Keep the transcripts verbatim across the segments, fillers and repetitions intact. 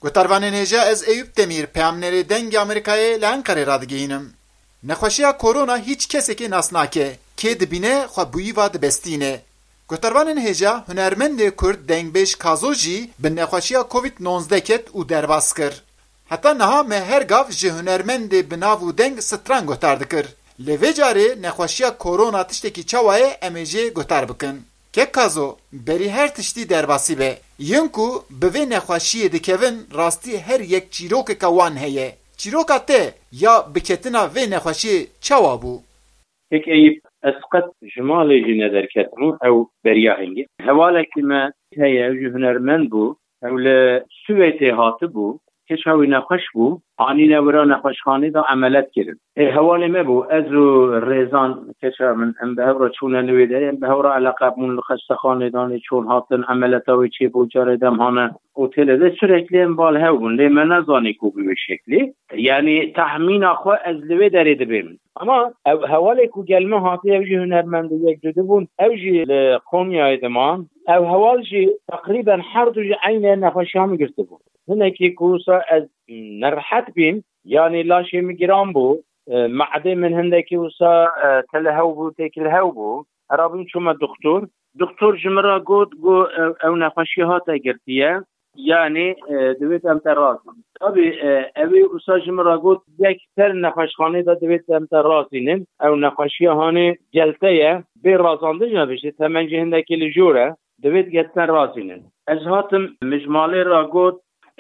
گوتاروانên hêja ez Eyüp Demîr peyamnerê dengê Amerîkayê li Enqereyê radigihînim. Nexweşiya korona hiç kesekê nas nake, kê dibîne xwe bûyîva dibestîne. Gotarvanên hêja hunermendê Kurd dengbêj Kazo jî bi nexweşiya covid nonzdeh ket û derbas kir. Heta niha me her gav ji hunermendê bi nav û deng stran gotar dikir. Lê vê carê nexweşiya korona tiştekî çawa ye em ê jê gotar bikin. Kek Kazo, berî her tiştî derbasî be. Yên ku bi vê nexweşiyê dikevin rastî her yek çîrokeka wan heye. Çîroka te ya biketina vê nexweşiyê çawa bû? Pek Eyüp ez qet ji malê jî nederketibû ew beriya hingî. Hevalekî me heye ji hunermend bû, ew li Swêdê hatibû, keşa wî nexweş bû, anîne wira nexweşxanê da emelet kirin. Ê hevalê me bû ez û rêzan keşa min em bi hev re çûne li wê derê, em bi hev re eleqe bûn li xestexanê danê çûn hatin emeleta wê çêbû carê dem hane otêlê de süreklî em bal hev bûn. Lê me nezanî ku bi wê şeklî. Yani tahmîna xwe ez li wê derê dibê min. Ama ev hevalê ku gelme hatiye ev jî hunermend û yek dibûn, ev jî li Konyayê diman, ev heval jî teqrîben her du jî eynê nexweşiya min girtibû. Hinekî ku wisa ez nerhet bîm, yani laşê min giran bû, معدê min hindekî wisa telehew bû, têkilhew bû, herabîm çûme doktor. Doktor ji min re got got ew nexweşî hate girtiye, yani divêt em te rasînin. Tabii evê wisa ji min re got yek ser nexweşxanê da divêt em te rasînin, ew nexweşiya hanê celte ye, bê razandin nebişî, temen jî hindekî li jûr e, divêt getin rasînin. Ez hatim mijmalê re got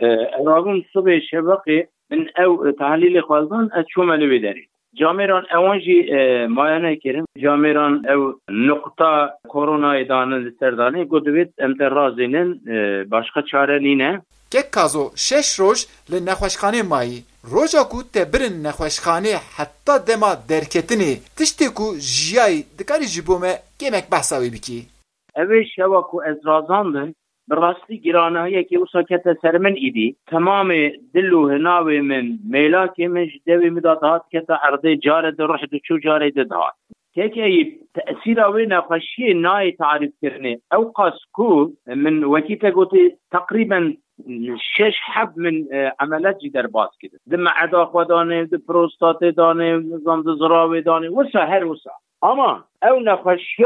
رابون صبح شبقی من او تحلیل خالدان از شما لبیداری. جامران اوانجی مایانه کریم. جامران او نقطه کرونا ایدانه سردانه گودویت امترازینن başka çare nine. Kek Kazo şeş roj li nexweşxanê mayî. Roja ku te birin nexweşxanê heta dema derketini tiştê ku jiyayî dikarî ji bo me gemek behsa wê bikî. Evê şewa ku ez razandim براستی گرانهایی که او ساکت سر من ایدی تمام دل و هناوی من میلاکی من جدوی مدادات که تا عرضه جاره ده روح دو چو جاره ده دهات که که تأثیر اوی نقاشی نای تعریف کرنه او قاسکو من وکیتا گوتی تقریبا شش حب من عملات جی در باز کده ده معدا خودانه ده پروستات دانه نظام ده زراوی دانه وسا هر وسا اما او نقاشی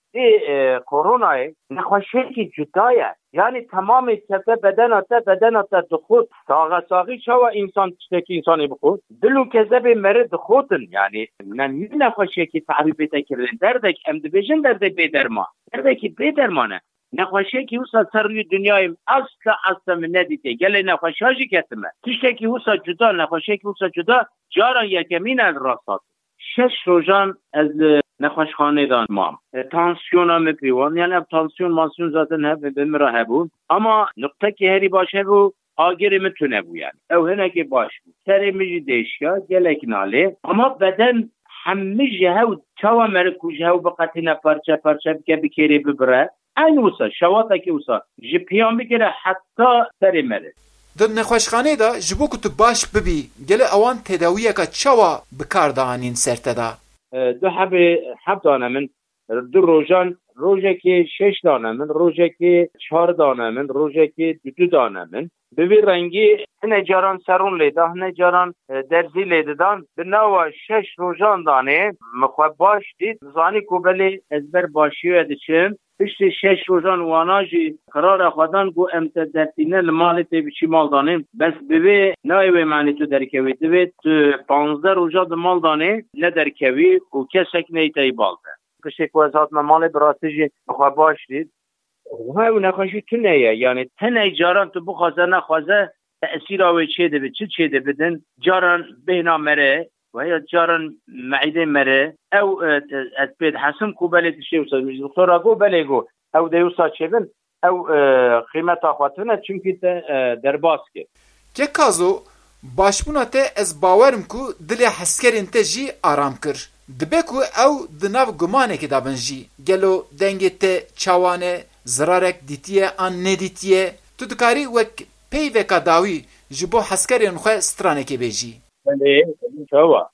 korona نخوشی که جدایه یعنی تمام تپه بدن آتا بدن آتا دخود ساغه ساغی شوا انسان تشتکی انسانی بخود دلو کذب مرد خودن یعنی من نخوشی که تعریف تکردن دردک ام دبیجن درده بیدرمان دردکی بیدرمانه نخوشی که اوسا سر روی دنیای اصلا اصلا من ندیده گله نخوشی هاجی کتمه تشتکی اوسا جدا نخوشی که اوسا جدا جاران یکمین از راستات شش روزان از نخوشخانه دان مام تانسیون هم پیوان یعنی تانسیون مانسیون ذاتن هب بمرا هبون اما نقطه که هری باشه بو آگری متونه بو یعنی او هنه که باش بو سری میجی دیشیا گلک ناله اما بدن همه جهو چاوا مرکو جهو بقتینا پرچه پرچه بکه بکیری ببره این وسا شواتا که وسا جی پیان بگیره حتی سری مره در نخوشخانه دا جبو که تو باش ببی گله اوان تداویه که چاوا بکار دانین سرته دا دو حب حب دانه من دو روزان روزه که شش دانه من روزه که چهار دانه من روزه که دو دو دانه من ببی رنگی هنه جاران سرون لیده هنه جاران درزی لیده دان به نوع شش روزان دانه مخواب باش دید زانی که بلی ازبر باشیو ادچم پشت شش روزان واناجی قرار خودان گو امتدرتینه لمالی تی بچی مال دانیم بس ببی نایوی معنی تو درکوی دوی تو پانزده روزا دو مال دانه ندرکوی و کسک نیتایی بالده کشک وزاد ممالی براتی جی بخواه باش دید های و نخواشی تو نیه یعنی تنه جاران تو بخوازه نخوازه تأثیر آوی چه ده چه چه ده بدن جاران بهنا مره و یا جاران معده مره او از بید حسن کو بله تشی وسا دکتر اگو بله گو او دیوسا چبن او قیمت اخواتونه چونکی در باز که که کازو باشبونا ته از باورم کو دل حسکرین ته جی آرام کر دبه کو او دناو گمانه که دابن جی گلو دنگی ته چاوانه زرارک دیتیه آن ندیتیه تو دکاری وک پی وکا داوی جبو حسکرین خواه سترانه که بیجی بله چاوا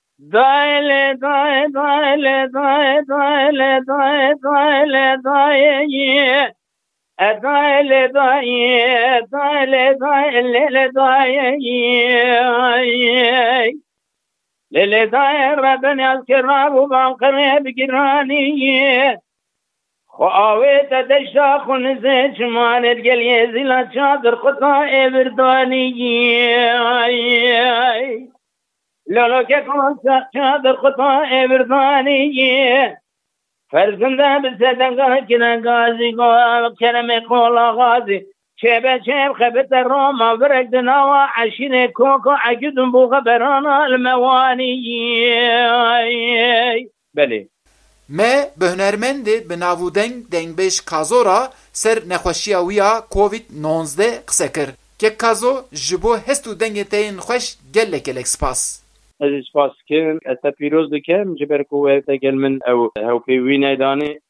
دایله دای دایله دای دایله دای دایله دای ادای لدای ادای لدای لدای لدای ربنا الكرام وبانقر بقراني خواويت دشا خنزه شمانت قل يزيلا شادر خطا برداني لولو كون شادر خطا برداني فرزنده بزدنگاه كنا غازي قول كلمة قولا غازي شبه شب خبت الروما برق دناوا عشين كوكو عقدن بو خبرانا المواني بله me bi hunermendê bi navûdeng dengbêj Kazo ra ser nexweşiya wî ya covid nonzdeh qise kir. Kek Kazo ji bo hest û dengê te yên xweş gelek gelek spas. Ez spas kirim, ez te pîroz dikim ji ber ku ev te gel min ew hewpêwî neydanê